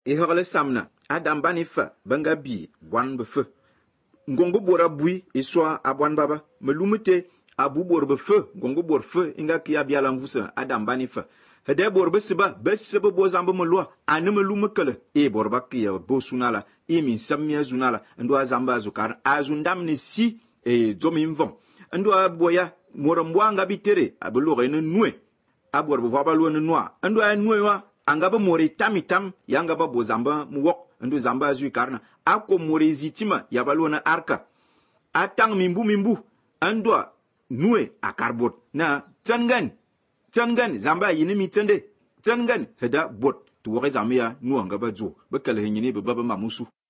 Ihorle samna adam bani fa banga bi gwan befe ngongo bora bui iswa abwan baba melumete abu bor befe ngongo bor fe inga kiya biala mvusa adam bani fa hede bor besiba bo zambe melwa ane melume kele bor bakiya bo sunala min samia zunala ndo azamba azukar azundam ne si zomi mvom ndo aboya morambwanga bitere abulore ne nue abor bo vaba ne noa ndo a nue wa angaba mori tamitam yangaba bo zamba muwok ndo zamba azui karna ako mori zitima yabalona arka atang mimbu ando nue akarbot na tangan zamba yini mitende tangan heda bot tuwore zamia nuanga badzo bekale hinyini baba mamusu